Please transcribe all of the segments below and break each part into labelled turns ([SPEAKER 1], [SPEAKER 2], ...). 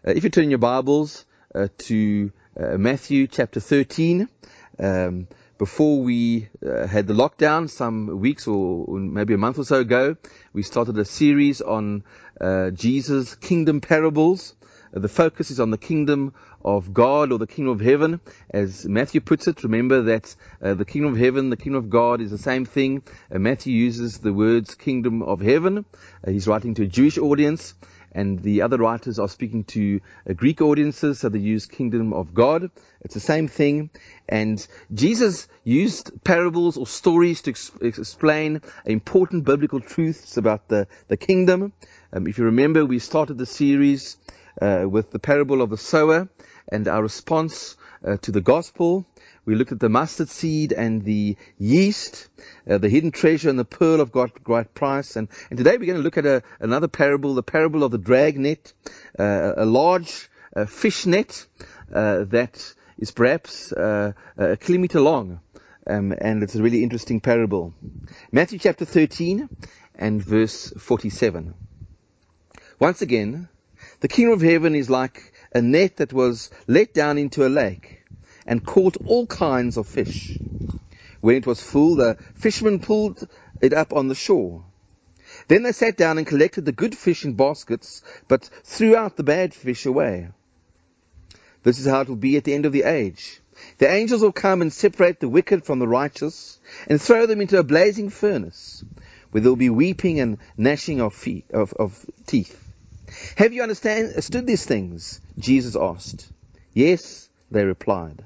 [SPEAKER 1] If you turn your Bibles to Matthew chapter 13, before we had the lockdown some weeks or maybe a month or so ago, we started a series on Jesus' kingdom parables. The focus is on the kingdom of God, or the kingdom of heaven. As Matthew puts it, remember that the kingdom of heaven, the kingdom of God is the same thing. Matthew uses the words kingdom of heaven. He's writing to a Jewish audience, and the other writers are speaking to Greek audiences, so they use kingdom of God. It's the same thing. And Jesus used parables or stories to explain important biblical truths about the kingdom. If you remember, we started the series with the parable of the sower and our response to the gospel. We looked at the mustard seed and the yeast, the hidden treasure and the pearl of great price. And today we're going to look at another parable, the parable of the drag net, a large fish net that is perhaps a kilometer long. And it's a really interesting parable. Matthew chapter 13 and verse 47. Once again, the kingdom of heaven is like a net that was let down into a lake and caught all kinds of fish. When it was full, the fishermen pulled it up on the shore. Then they sat down and collected the good fish in baskets, but threw out the bad fish away. This is how it will be at the end of the age. The angels will come and separate the wicked from the righteous and throw them into a blazing furnace, where there will be weeping and gnashing of teeth. Have you understood these things? Jesus asked. Yes, they replied.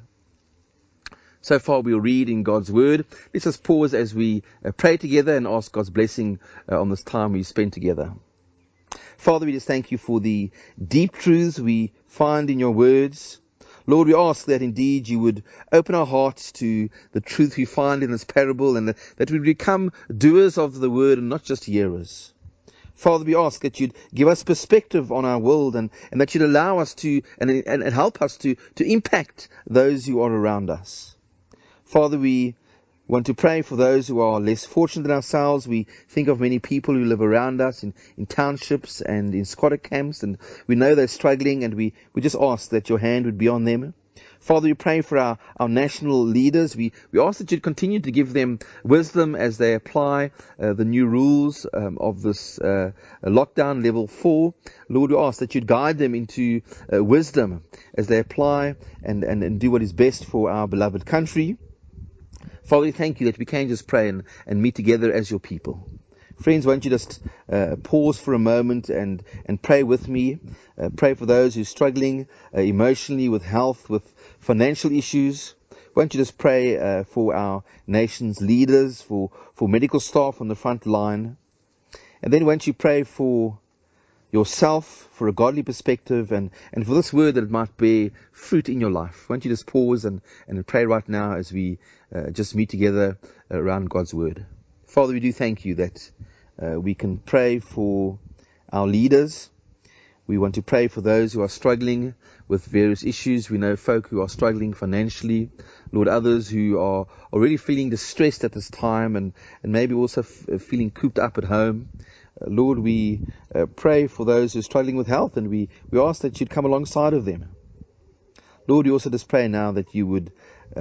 [SPEAKER 1] So far we'll read in God's Word. Let's just pause as we pray together and ask God's blessing on this time we spend together. Father, we just thank you for the deep truths we find in your words. Lord, we ask that indeed you would open our hearts to the truth we find in this parable, and that we become doers of the word and not just hearers. Father, we ask that you'd give us perspective on our world, and that you'd allow us to and help us to impact those who are around us. Father, we want to pray for those who are less fortunate than ourselves. We think of many people who live around us in townships and in squatter camps, and we know they're struggling, and we just ask that your hand would be on them. Father, we pray for our national leaders. We ask that you'd continue to give them wisdom as they apply the new rules of this lockdown level 4. Lord, we ask that you'd guide them into wisdom as they apply and do what is best for our beloved country. Father, we thank you that we can just pray and meet together as your people. Friends, won't you just pause for a moment and pray with me? Pray for those who are struggling emotionally, with health, with financial issues. Won't you just pray for our nation's leaders, for medical staff on the front line? And then won't you pray for yourself, for a godly perspective, and for this word that it might bear fruit in your life. Won't you just pause and pray right now as we just meet together around God's word. Father, we do thank you that we can pray for our leaders. We want to pray for those who are struggling with various issues. We know folk who are struggling financially. Lord, others who are already feeling distressed at this time and maybe also feeling cooped up at home. Lord, we pray for those who are struggling with health, and we ask that you'd come alongside of them. Lord, we also just pray now that you would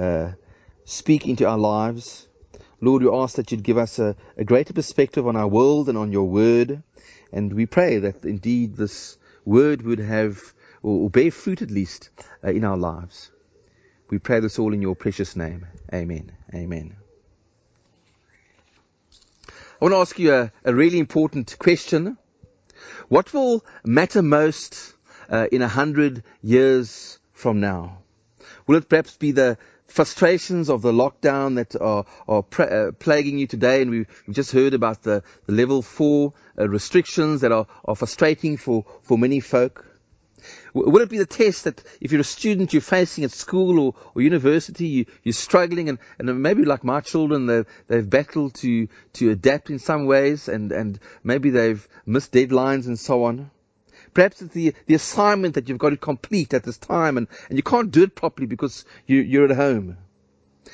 [SPEAKER 1] speak into our lives. Lord, we ask that you'd give us a greater perspective on our world and on your word. And we pray that indeed this word would have, or bear fruit at least, in our lives. We pray this all in your precious name. Amen. Amen. I want to ask you a really important question. What will matter most in 100 years from now? Will it perhaps be the frustrations of the lockdown that are plaguing you today? And we've just heard about the level 4 restrictions that are frustrating for many folk. Will it be the test that if you're a student you're facing at school or university, you're struggling and maybe like my children, they've battled to adapt in some ways and maybe they've missed deadlines and so on. Perhaps it's the assignment that you've got to complete at this time and you can't do it properly because you're at home.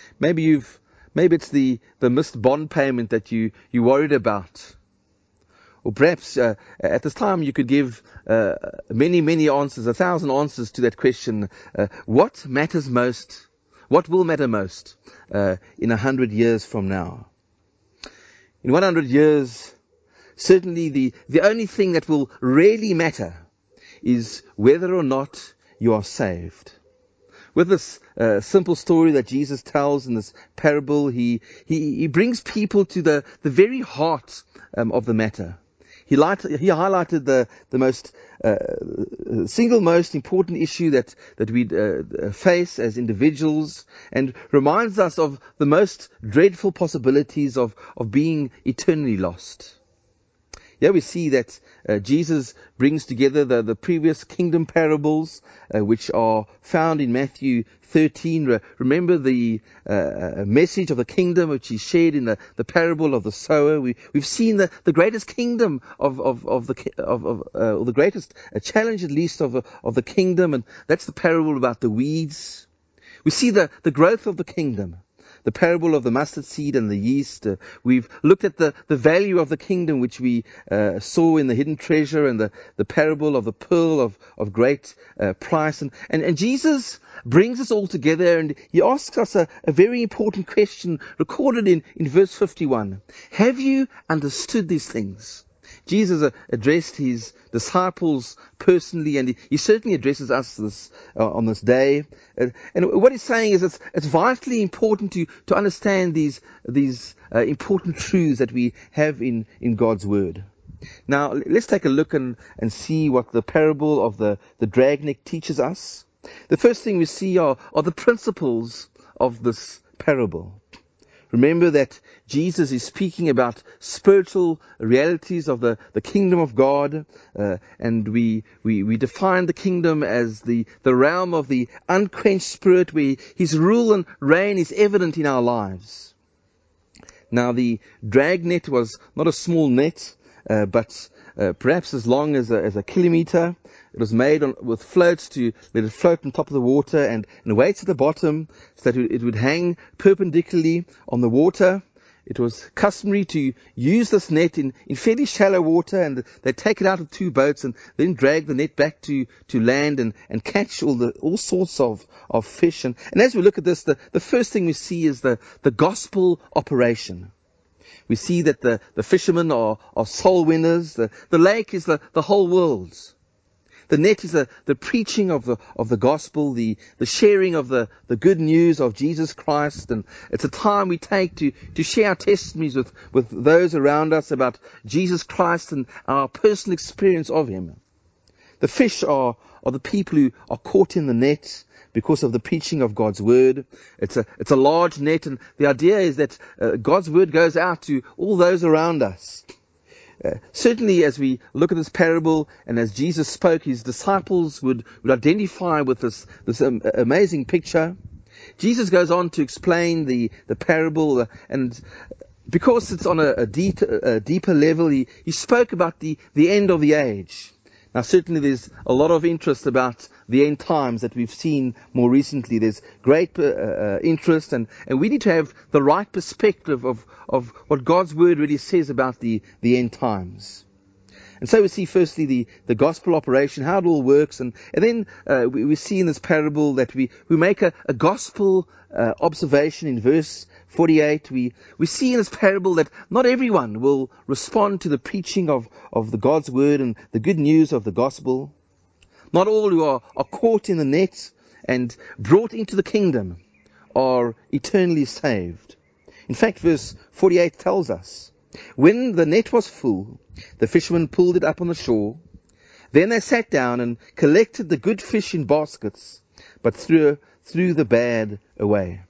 [SPEAKER 1] Maybe it's the missed bond payment that you're worried about. Or perhaps at this time you could give many answers, 1,000 answers to that question. What matters most? What will matter most in 100 years from now? In 100 years, certainly the only thing that will really matter is whether or not you are saved. With this simple story that Jesus tells in this parable, he brings people to the very heart of the matter. He highlighted the most single most important issue that we face as individuals, and reminds us of the most dreadful possibilities of being eternally lost. Here we see that Jesus brings together the previous kingdom parables, which are found in Matthew 13. Remember the message of the kingdom which he shared in the parable of the sower. We've seen the greatest kingdom or the greatest challenge, at least, of the kingdom, and that's the parable about the weeds. We see the growth of the kingdom. The parable of the mustard seed and the yeast. We've looked at the value of the kingdom, which we saw in the hidden treasure, and the parable of the pearl of great price. And Jesus brings us all together, and he asks us a very important question recorded in verse 51. Have you understood these things? Jesus addressed his disciples personally, and he certainly addresses us on this day. And what he's saying is it's vitally important to understand these important truths that we have in God's Word. Now, let's take a look and see what the parable of the dragnet teaches us. The first thing we see are the principles of this parable. Remember that Jesus is speaking about spiritual realities of the kingdom of God, and we define the kingdom as the realm of the unquenched spirit, where his rule and reign is evident in our lives. Now, the dragnet was not a small net, but perhaps as long as a kilometer. It was made with floats to let it float on top of the water, and weights at the bottom so that it would hang perpendicularly on the water. It was customary to use this net in fairly shallow water, and they'd take it out of two boats and then drag the net back to land and catch all sorts of fish. And as we look at this, the first thing we see is the gospel operation. We see that the fishermen are soul winners. The lake is the whole world. The net is the preaching of the gospel, the sharing of the good news of Jesus Christ, and it's a time we take to share our testimonies with those around us about Jesus Christ and our personal experience of him. The fish are the people who are caught in the net because of the preaching of God's word. It's a large net, and the idea is that God's word goes out to all those around us. Certainly, as we look at this parable, and as Jesus spoke, his disciples would identify with this amazing picture. Jesus goes on to explain the parable, and because it's on a deeper level, he spoke about the end of the age. Now, certainly there's a lot of interest about the end times that we've seen more recently. There's great interest, and we need to have the right perspective of what God's word really says about the end times. And so we see firstly the gospel operation, how it all works, and then we see in this parable that we make a gospel observation in verse 48. We see in this parable that not everyone will respond to the preaching of the God's word and the good news of the gospel. Not all who are caught in the net and brought into the kingdom are eternally saved. In fact, verse 48 tells us, when the net was full, the fishermen pulled it up on the shore. Then they sat down and collected the good fish in baskets, but threw the bad away.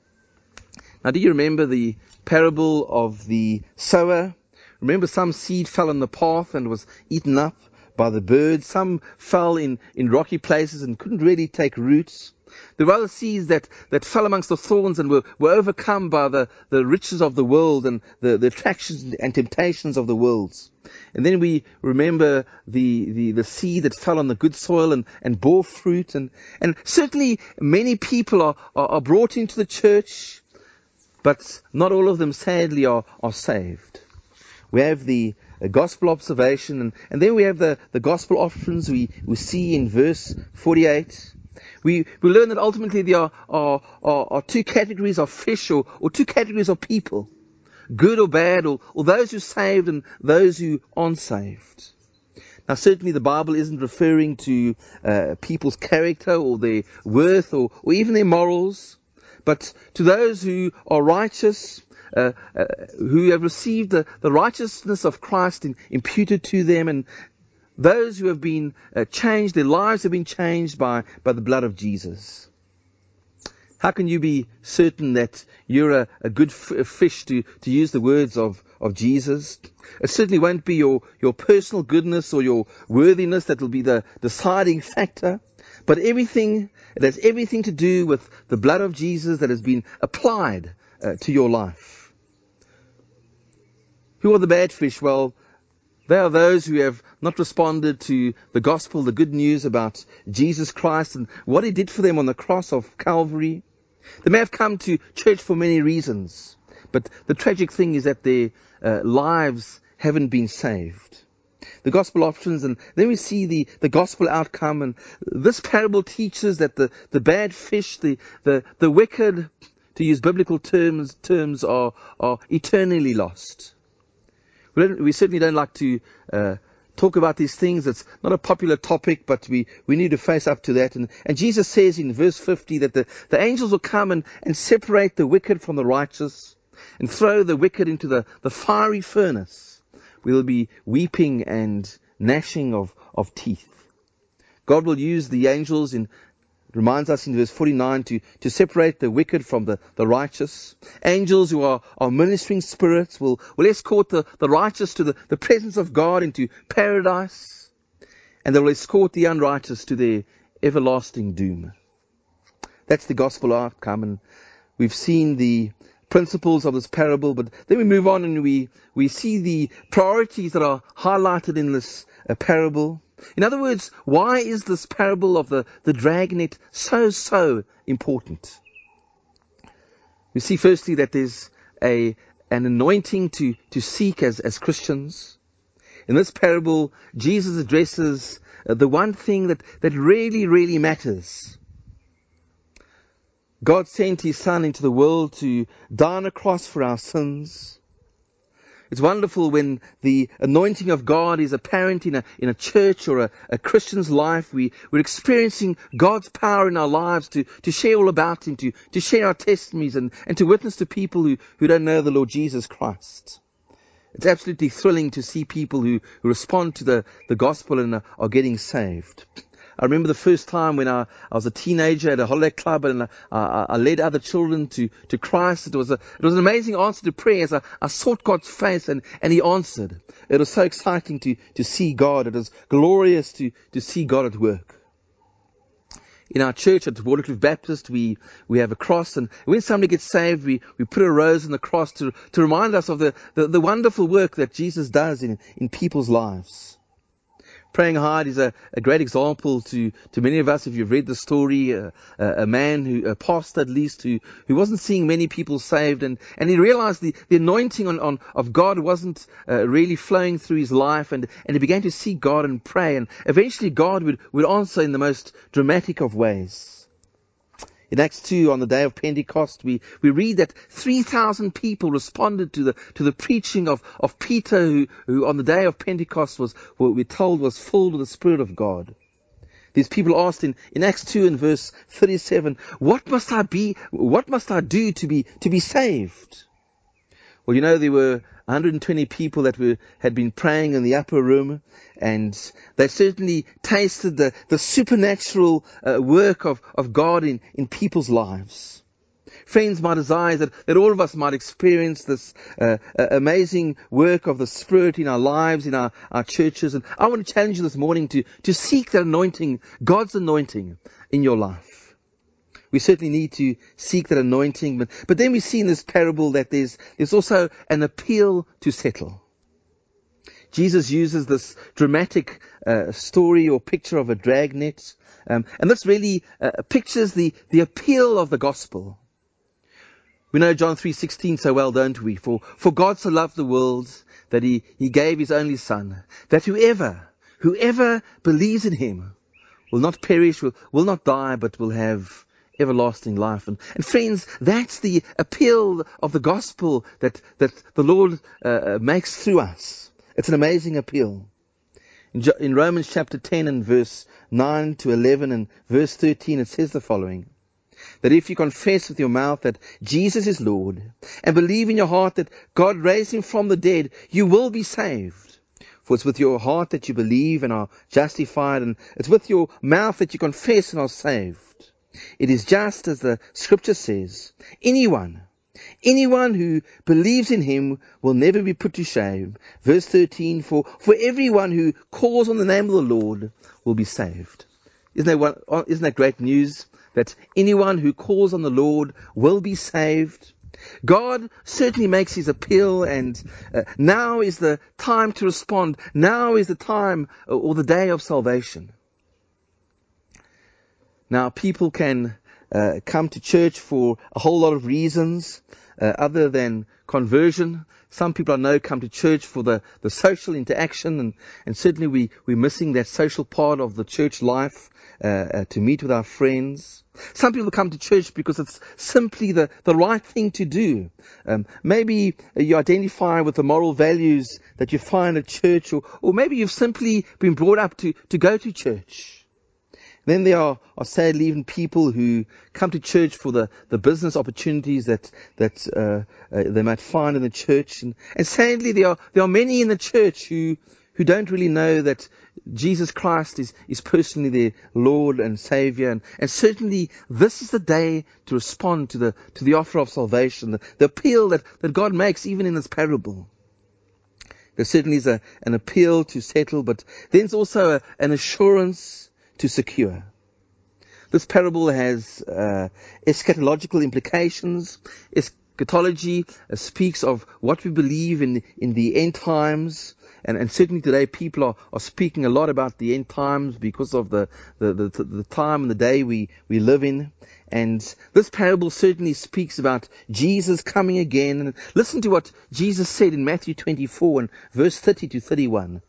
[SPEAKER 1] Now, do you remember the parable of the sower? Remember, some seed fell on the path and was eaten up by the birds. Some fell in rocky places and couldn't really take roots. There were other seeds that fell amongst the thorns and were overcome by the riches of the world and the attractions and temptations of the world. And then we remember the seed that fell on the good soil and bore fruit. And certainly many people are brought into the church, but not all of them, sadly, are saved. We have the a gospel observation, and then we have the gospel offerings we see in verse 48. We learn that ultimately there are two categories of fish or two categories of people, good or bad, or those who are saved and those who aren't saved. Now certainly the Bible isn't referring to people's character or their worth or even their morals, but to those who are righteous, who have received the righteousness of Christ imputed to them, and those who have been changed, their lives have been changed by the blood of Jesus. How can you be certain that you're a good fish, to use the words of Jesus? It certainly won't be your personal goodness or your worthiness that will be the deciding factor, but it has everything to do with the blood of Jesus that has been applied to your life. Who are the bad fish? Well, they are those who have not responded to the gospel, the good news about Jesus Christ and what He did for them on the cross of Calvary. They may have come to church for many reasons, but the tragic thing is that their lives haven't been saved. The gospel options, and then we see the gospel outcome, and this parable teaches that the bad fish, the wicked, to use biblical terms are eternally lost. We certainly don't like to talk about these things. It's not a popular topic, but we need to face up to that. And Jesus says in verse 50 that the angels will come and separate the wicked from the righteous and throw the wicked into the fiery furnace. We will be weeping and gnashing of teeth. God will use the angels reminds us in verse 49 to separate the wicked from the righteous. Angels who are ministering spirits will escort the righteous to the presence of God into paradise, and they will escort the unrighteous to their everlasting doom. That's the gospel outcome, and we've seen the principles of this parable, but then we move on and we see the priorities that are highlighted in this parable. In other words, why is this parable of the dragnet so important? We see firstly that there's an anointing to seek as Christians. In this parable, Jesus addresses the one thing that really matters. God sent His Son into the world to die on a cross for our sins. It's wonderful when the anointing of God is apparent in a church or a Christian's life. We're experiencing God's power in our lives to share all about Him, to share our testimonies and to witness to people who don't know the Lord Jesus Christ. It's absolutely thrilling to see people who respond to the gospel and are getting saved. I remember the first time when I was a teenager at a holiday club and I led other children to Christ. It was an amazing answer to prayer as I sought God's face and He answered. It was so exciting to see God. It was glorious to see God at work. In our church at Waterkloof Baptist, we have a cross, and when somebody gets saved, we put a rose on the cross to remind us of the wonderful work that Jesus does in people's lives. Praying hard is a great example to many of us. If you've read the story, a man a pastor at least, who wasn't seeing many people saved, and he realized the anointing of God wasn't really flowing through his life, and he began to seek God and pray, and eventually God would answer in the most dramatic of ways. In Acts 2, on the day of Pentecost, we read that 3,000 people responded to the preaching of Peter, who on the day of Pentecost we're told was filled with the Spirit of God. These people asked in Acts 2 in verse 37, what must I do to be saved? Well, there were 120 people that had been praying in the upper room, and they certainly tasted the supernatural work of God in people's lives. Friends, my desire is that all of us might experience this amazing work of the Spirit in our lives, in our churches. And I want to challenge you this morning to seek that anointing, God's anointing, in your life. We certainly need to seek that anointing. But then we see in this parable that there's also an appeal to settle. Jesus uses this dramatic story or picture of a dragnet. And this really pictures the appeal of the gospel. We know John 3:16 so well, don't we? For God so loved the world that he gave his only Son, that whoever believes in him will not perish, will not die, but will have everlasting life. And friends, that's the appeal of the gospel that the Lord makes through us. It's an amazing appeal. In Romans chapter 10 and verse 9 to 11 and verse 13, it says the following: that if you confess with your mouth that Jesus is Lord and believe in your heart that God raised him from the dead, you will be saved. For it's with your heart that you believe and are justified, and it's with your mouth that you confess and are saved. It is just as the scripture says, anyone who believes in him will never be put to shame. Verse 13, for everyone who calls on the name of the Lord will be saved. Isn't that great news? That anyone who calls on the Lord will be saved. God certainly makes his appeal, and now is the time to respond. Now is the time or the day of salvation. Now, people can come to church for a whole lot of reasons other than conversion. Some people I know come to church for the social interaction, and certainly we're missing that social part of the church life to meet with our friends. Some people come to church because it's simply the right thing to do. Maybe you identify with the moral values that you find at church, or maybe you've simply been brought up to go to church. Then there are sadly even people who come to church for the business opportunities that they might find in the church, and sadly there are many in the church who don't really know that Jesus Christ is personally their Lord and Savior, and certainly this is the day to respond to the offer of salvation, the appeal that God makes even in this parable. There certainly is an appeal to settle, but then there's also an assurance to secure. This parable has eschatological implications. Eschatology speaks of what we believe in the end times, and certainly today people are speaking a lot about the end times because of the time and the day we live in. And this parable certainly speaks about Jesus coming again. And listen to what Jesus said in Matthew 24 and verse 30 to 31.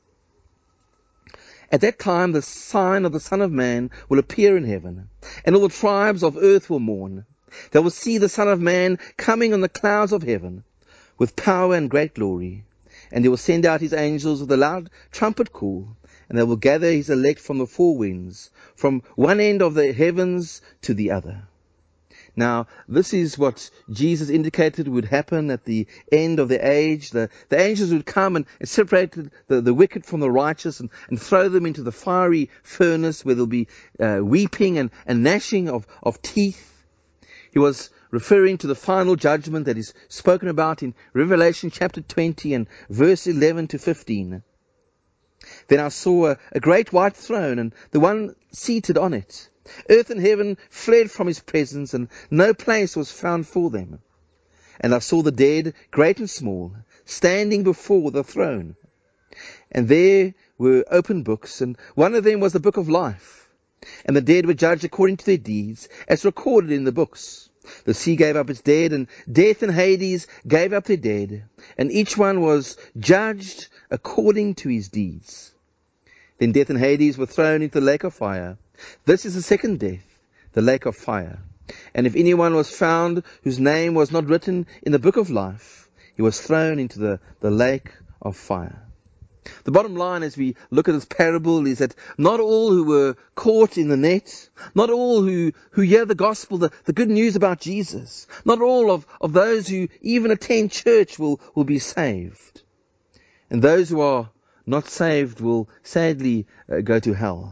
[SPEAKER 1] At that time the sign of the Son of Man will appear in heaven, and all the tribes of earth will mourn. They will see the Son of Man coming on the clouds of heaven with power and great glory. And he will send out his angels with a loud trumpet call, and they will gather his elect from the four winds, from one end of the heavens to the other. Now, this is what Jesus indicated would happen at the end of the age. The angels would come and separate the wicked from the righteous and throw them into the fiery furnace where there'll be weeping and gnashing of teeth. He was referring to the final judgment that is spoken about in Revelation chapter 20 and verse 11 to 15. Then I saw a great white throne and the one seated on it. Earth and heaven fled from his presence, and no place was found for them. And I saw the dead, great and small, standing before the throne. And there were open books, and one of them was the book of life. And the dead were judged according to their deeds, as recorded in the books. The sea gave up its dead, and death and Hades gave up their dead, and each one was judged according to his deeds. Then death and Hades were thrown into the lake of fire. This is the second death, the lake of fire. And if anyone was found whose name was not written in the book of life, he was thrown into the lake of fire. The bottom line as we look at this parable is that not all who were caught in the net, not all who hear the gospel, the good news about Jesus, not all of those who even attend church will be saved. And those who are not saved will sadly go to hell.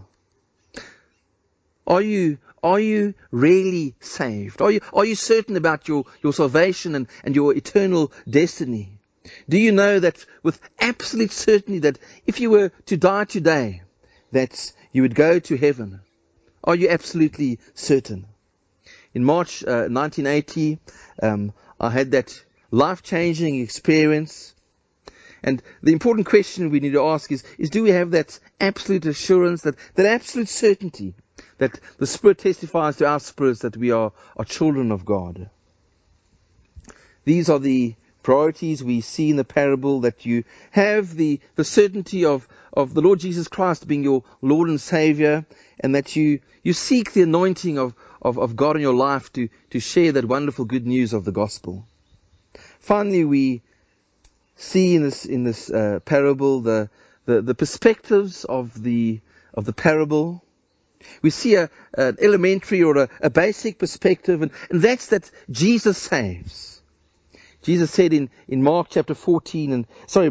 [SPEAKER 1] Are you really saved? Are you certain about your salvation and your eternal destiny? Do you know that with absolute certainty that if you were to die today, that you would go to heaven? Are you absolutely certain? In March 1980, I had that life-changing experience. And the important question we need to ask is do we have that absolute assurance, that absolute certainty, that the Spirit testifies to our spirits that we are children of God? These are the priorities we see in the parable, that you have the certainty of the Lord Jesus Christ being your Lord and Savior, and that you seek the anointing of God in your life to share that wonderful good news of the gospel. Finally, we see in this parable the perspectives of the parable. We see an elementary or a basic perspective, and that's that Jesus saves. Jesus said in Mark chapter 16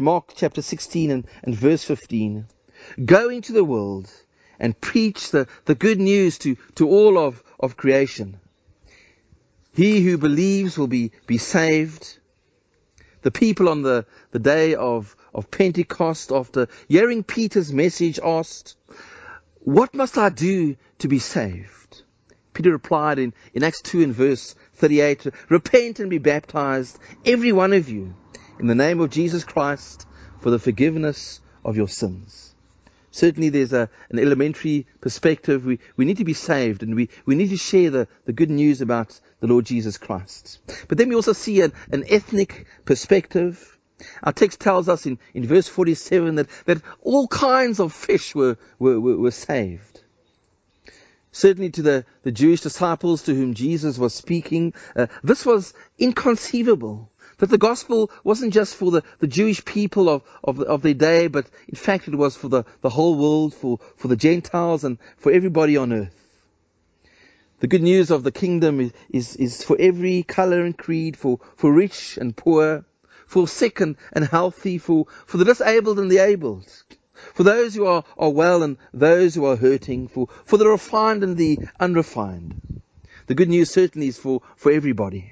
[SPEAKER 1] and verse 15, "Go into the world and preach the good news to all of creation. He who believes will be saved." The people on the day of Pentecost, after hearing Peter's message, asked, "What must I do to be saved?" Peter replied in Acts 2 and verse 38, "Repent and be baptized, every one of you, in the name of Jesus Christ, for the forgiveness of your sins." Certainly there's an elementary perspective. We need to be saved, and we need to share the good news about the Lord Jesus Christ. But then we also see an ethnic perspective. Our text tells us in verse 47 that all kinds of fish were saved. Certainly to the Jewish disciples to whom Jesus was speaking, this was inconceivable. That the gospel wasn't just for the Jewish people of their day, but in fact it was for the whole world, for the Gentiles and for everybody on earth. The good news of the kingdom is for every color and creed, for rich and poor, for sick and healthy, for the disabled and the abled, for those who are well and those who are hurting, for the refined and the unrefined. The good news certainly is for everybody.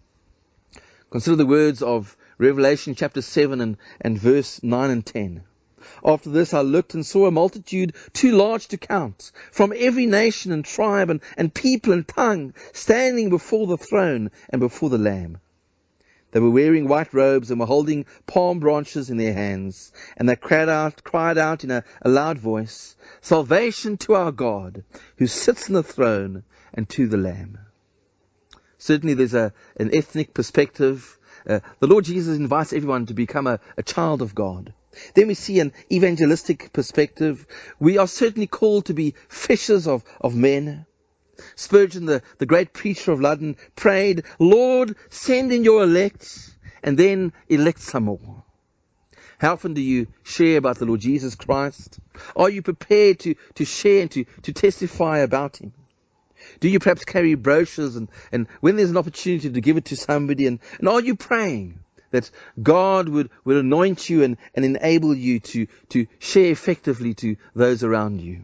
[SPEAKER 1] Consider the words of Revelation chapter 7 and verse 9 and 10. "After this I looked and saw a multitude too large to count, from every nation and tribe and people and tongue, standing before the throne and before the Lamb. They were wearing white robes and were holding palm branches in their hands, and they cried out in a loud voice, 'Salvation to our God, who sits on the throne, and to the Lamb.'" Certainly there's an ethnic perspective. The Lord Jesus invites everyone to become a child of God. Then we see an evangelistic perspective. We are certainly called to be fishers of men. Spurgeon, the great preacher of London, prayed, "Lord, send in your elect, and then elect some more." How often do you share about the Lord Jesus Christ? Are you prepared to share and to testify about Him? Do you perhaps carry brochures and when there's an opportunity to give it to somebody, and are you praying that God would anoint you and enable you to share effectively to those around you?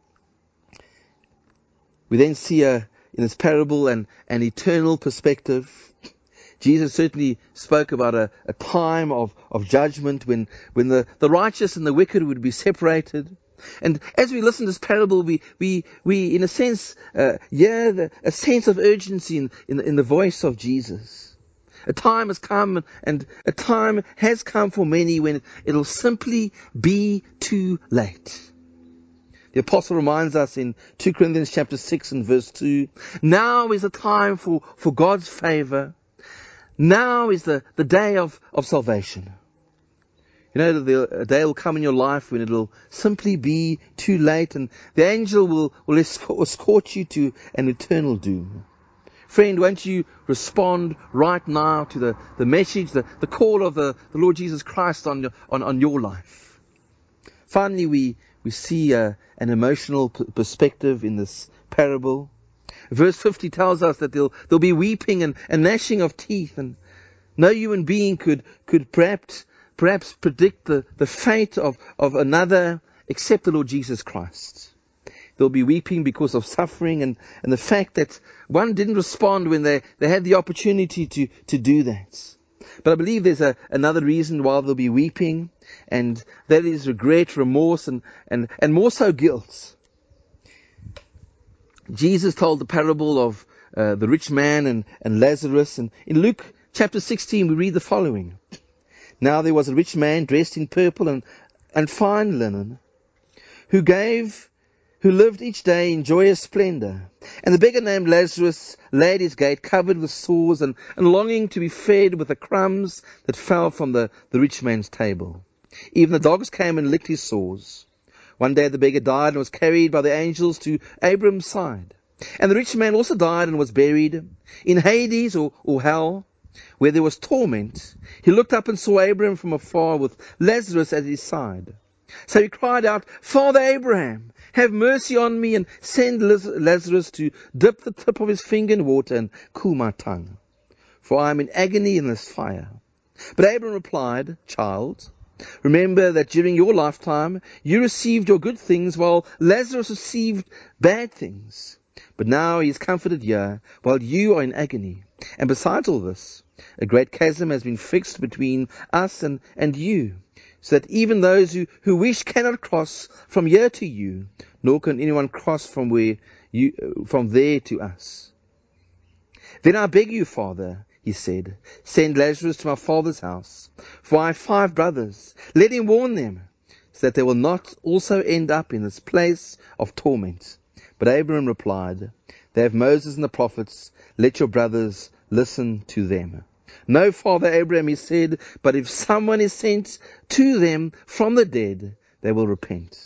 [SPEAKER 1] We then see in this parable an eternal perspective. Jesus certainly spoke about a time of judgment when the righteous and the wicked would be separated. And as we listen to this parable, we in a sense hear a sense of urgency in the voice of Jesus. A time has come, and a time has come for many when it'll simply be too late. The apostle reminds us in 2 Corinthians chapter 6 and verse 2, "Now is the time for God's favor. Now is the day of salvation." You know, a day will come in your life when it'll simply be too late, and the angel will escort you to an eternal doom. Friend, won't you respond right now to the message, the call of the Lord Jesus Christ on your life? Finally, we see an emotional perspective in this parable. Verse 50 tells us that there'll be weeping and gnashing of teeth, and no human being could perhaps predict the fate of another except the Lord Jesus Christ. There'll be weeping because of suffering and the fact that one didn't respond when they had the opportunity to do that. But I believe there's another reason why there'll be weeping, and that is regret, remorse, and more so guilt. Jesus told the parable of the rich man and Lazarus, and in Luke chapter 16 we read the following. "Now there was a rich man dressed in purple and fine linen, who gave who lived each day in joyous splendor. And the beggar named Lazarus lay at his gate, covered with sores and longing to be fed with the crumbs that fell from the rich man's table. Even the dogs came and licked his sores. One day the beggar died and was carried by the angels to Abram's side. And the rich man also died and was buried in Hades or hell, where there was torment. He looked up and saw Abram from afar with Lazarus at his side. So he cried out, "Father Abraham, have mercy on me and send Lazarus to dip the tip of his finger in water and cool my tongue, for I am in agony in this fire." But Abram replied, "Child, remember that during your lifetime you received your good things while Lazarus received bad things. But now he is comforted here while you are in agony. And besides all this, a great chasm has been fixed between us and you, so that even those who wish cannot cross from here to you, nor can anyone cross from there to us. Then I beg you, Father," he said, "send Lazarus to my father's house, for I have 5 brothers. Let him warn them, so that they will not also end up in this place of torment." But Abraham replied, "They have Moses and the prophets. Let your brothers listen to them." "No, Father Abraham," he said, "but if someone is sent to them from the dead, they will repent."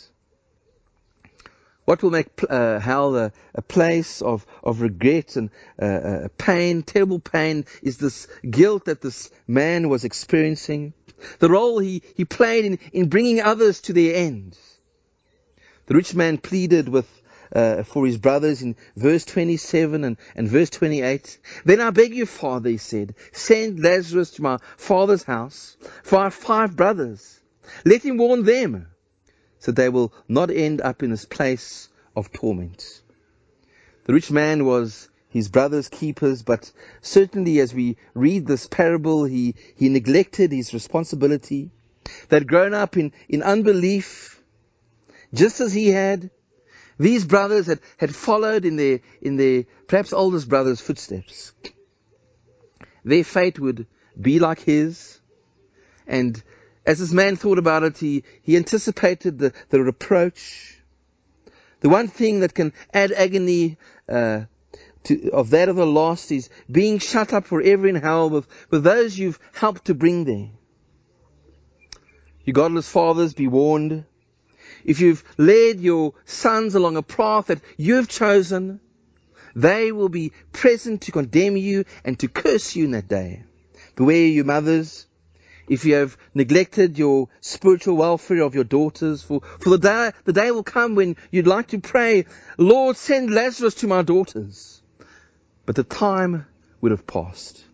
[SPEAKER 1] What will make hell a place of regret and pain, terrible pain, is this guilt that this man was experiencing. The role he played in bringing others to their end. The rich man pleaded for his brothers in verse 27 and verse 28. "Then I beg you, Father," he said, "send Lazarus to my father's house, for I have 5 brothers. Let him warn them, so they will not end up in this place of torment." The rich man was his brother's keepers, but certainly as we read this parable, he neglected his responsibility. They'd grown up in unbelief, just as he had. These brothers had followed in their perhaps oldest brother's footsteps. Their fate would be like his. And as this man thought about it, he anticipated the reproach. The one thing that can add agony of that of the lost is being shut up forever in hell with those you've helped to bring there. You godless fathers, be warned. If you've led your sons along a path that you have chosen, they will be present to condemn you and to curse you in that day. Beware, you mothers, if you have neglected your spiritual welfare of your daughters, for the day will come when you'd like to pray, "Lord, send Lazarus to my daughters." But the time would have passed.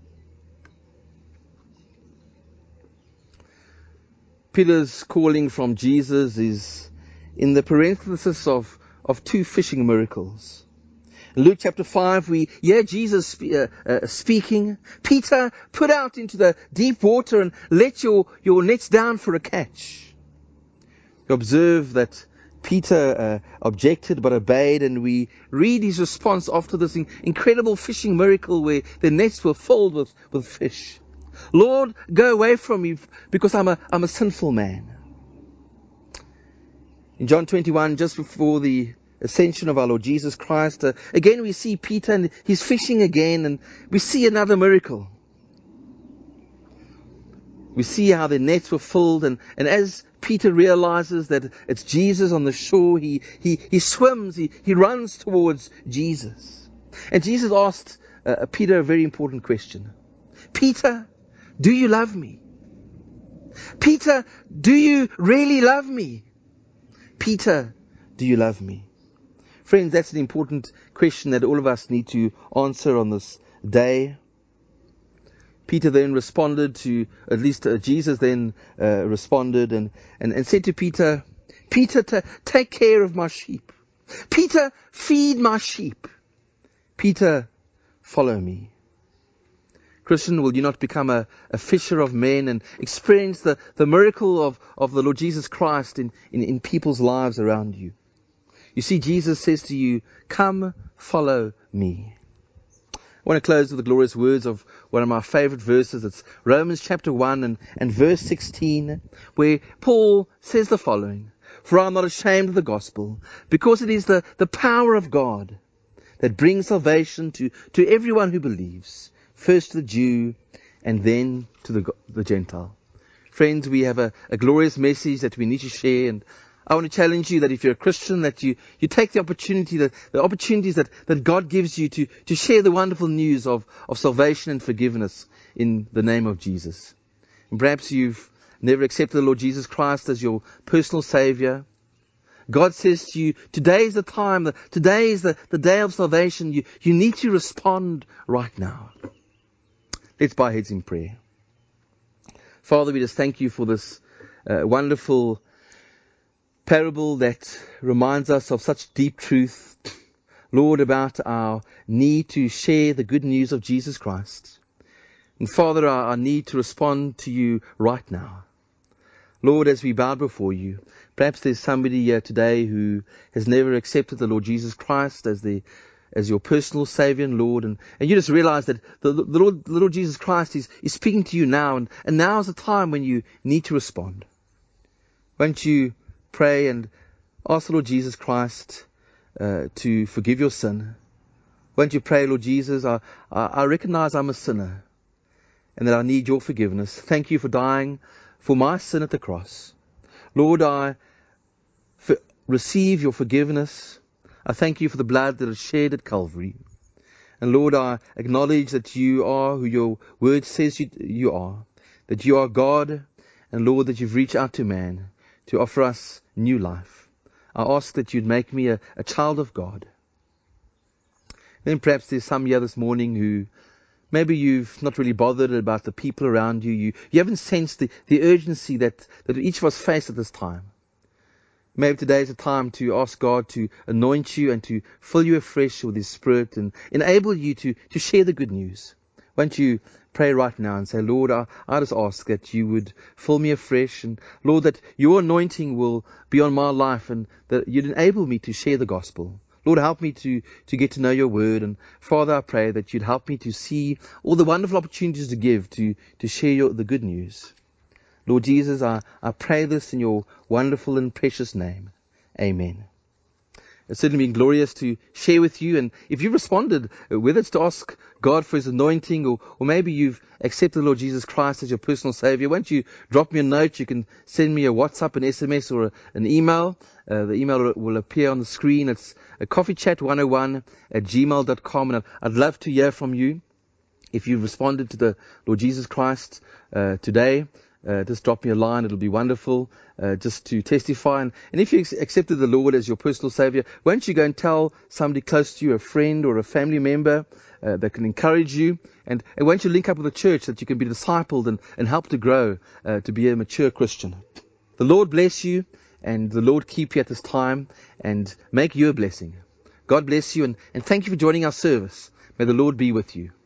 [SPEAKER 1] Peter's calling from Jesus is in the parenthesis of 2 fishing miracles. In Luke chapter 5, we hear Jesus speaking, "Peter, put out into the deep water and let your nets down for a catch." You observe that Peter objected but obeyed, and we read his response after this incredible fishing miracle where the nets were filled with fish. "Lord, go away from me, because I'm a sinful man." In John 21, just before the ascension of our Lord Jesus Christ, again we see Peter and he's fishing again, and we see another miracle. We see how the nets were filled, and as Peter realizes that it's Jesus on the shore, he swims, he runs towards Jesus. And Jesus asked Peter a very important question. "Peter, do you love me? Peter, do you really love me? Peter, do you love me?" Friends, that's an important question that all of us need to answer on this day. Peter then responded to, at least Jesus then responded and said to Peter, "Peter, take care of my sheep. Peter, feed my sheep. Peter, follow me." Christian, will you not become a fisher of men and experience the miracle of the Lord Jesus Christ in people's lives around you? You see, Jesus says to you, "Come, follow me." I want to close with the glorious words of one of my favorite verses. It's Romans chapter 1 and verse 16, where Paul says the following: For I am not ashamed of the gospel, because it is the power of God that brings salvation to everyone who believes, first to the Jew and then to the Gentile. Friends, we have a glorious message that we need to share, and I want to challenge you that if you're a Christian, that you take the opportunity, the opportunities that God gives you to share the wonderful news of salvation and forgiveness in the name of Jesus. And perhaps you've never accepted the Lord Jesus Christ as your personal Savior. God says to you, today is the time, today is the day of salvation. You need to respond right now. Let's bow our heads in prayer. Father, we just thank you for this wonderful parable that reminds us of such deep truth, Lord, about our need to share the good news of Jesus Christ. And Father, our need to respond to you right now. Lord, as we bow before you, perhaps there's somebody here today who has never accepted the Lord Jesus Christ as your personal Savior and Lord, and you just realize that the Lord Jesus Christ is speaking to you now, and now is the time when you need to respond. Won't you pray and ask the Lord Jesus Christ to forgive your sin? Won't you pray, Lord Jesus, I recognize I'm a sinner and that I need your forgiveness. Thank you for dying for my sin at the cross. Lord, I receive your forgiveness. I thank you for the blood that is shed at Calvary. And Lord, I acknowledge that you are who your word says you are, that you are God, and Lord, that you've reached out to man to offer us new life. I ask that you'd make me a child of God. Then perhaps there's some here this morning who maybe you've not really bothered about the people around you. You haven't sensed the urgency that each of us face at this time. Maybe today is a time to ask God to anoint you and to fill you afresh with His Spirit and enable you to share the good news. Won't you pray right now and say, Lord, I just ask that you would fill me afresh, and Lord, that your anointing will be on my life and that you'd enable me to share the gospel. Lord, help me to get to know your word. And Father, I pray that you'd help me to see all the wonderful opportunities to give, to share the good news. Lord Jesus, I pray this in your wonderful and precious name. Amen. It's certainly been glorious to share with you. And if you've responded, whether it's to ask God for His anointing or maybe you've accepted the Lord Jesus Christ as your personal Savior, won't you drop me a note? You can send me a WhatsApp, an SMS, or an email. The email will appear on the screen. It's coffeechat101@gmail.com. And I'd love to hear from you. If you've responded to the Lord Jesus Christ today, just drop me a line. It'll be wonderful just to testify. And if you accepted the Lord as your personal Savior, won't you go and tell somebody close to you, a friend or a family member that can encourage you? And won't you link up with a church that you can be discipled and help to grow to be a mature Christian? The Lord bless you, and the Lord keep you at this time and make you a blessing. God bless you, and thank you for joining our service. May the Lord be with you.